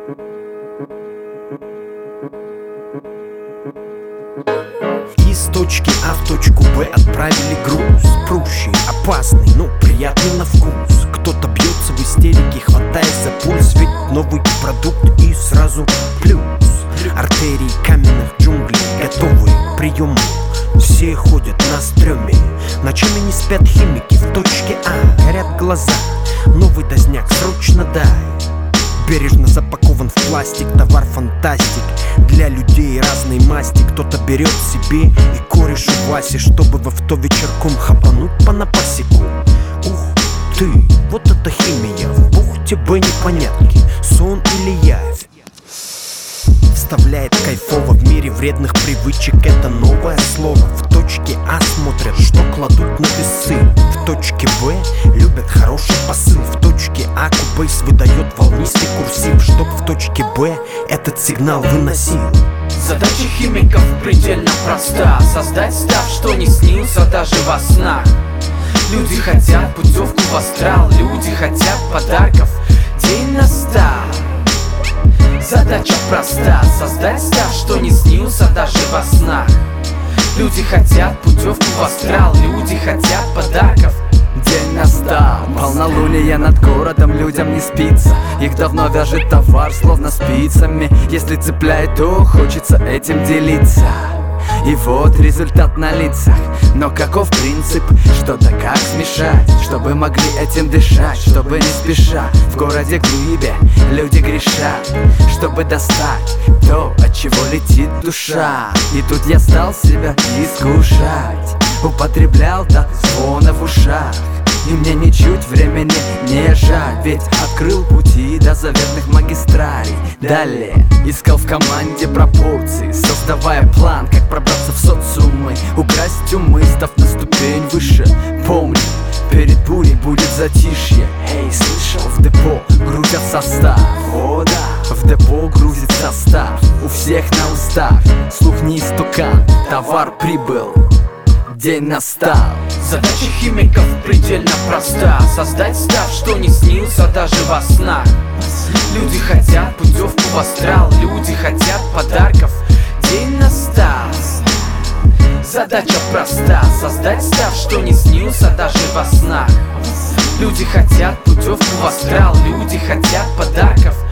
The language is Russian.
Из точки А в точку Б отправили груз. Прущий, опасный, но приятный на вкус. Кто-то бьется в истерике, хватаясь за пульс. Ведь новый продукт и сразу плюс. Артерии каменных джунглей готовы к приему. Все ходят на стреме. Ночами не спят химики. В точке А горят глаза. Новый дозняк срочно дай. Бережно запакован в пластик, товар фантастик. Для людей разной масти. Кто-то берет себе и корешу Васе, чтобы в авто вечерком хапануть по напасику. Ух ты, вот это химия. В бухте Б непонятки, сон или явь. Вставляет кайфово в мире вредных привычек. Это новое слово. В точке А смотрят, что кладут на весы. В точке Б любят хороший посыл. В точке А Кубейс выдает волнистый курсив, чтоб в точке Б этот сигнал выносил. Задача химиков предельно проста: создать став, что не снился даже во снах. Люди хотят путевку в астрал, люди хотят подарков, день настал. Задача проста: создать став, что не снился даже во снах. Люди хотят путевку в астрал, люди хотят подарков. День настал, полнолуние над городом, людям не спится. Их давно вяжет товар, словно спицами. Если цепляет, то хочется этим делиться. И вот результат на лицах. Но каков принцип? Что-то как смешать, чтобы могли этим дышать, чтобы не спеша. В городе глыбе люди грешат, чтобы достать то, от чего летит душа. И тут я стал себя искушать, употреблял до звона в ушах. И мне ничуть времени не жаль, ведь открыл пути до заветных магистралей. Далее искал в команде пропорции, создавая план, как пробраться в социумы, украсть умы, став на ступень выше. Помни, перед бурей будет затишье. Эй, слышал? В депо грузят состав. О да, в депо грузит состав. У всех на устах слух не истукан, товар прибыл, день настал. Задача химиков предельно проста: создать став, что не снился даже во снах. Люди хотят путевку в астрал, люди хотят подарков, день настал. Задача проста: создать став, что не снился даже во снах. Люди хотят путевку в астрал, люди хотят подарков,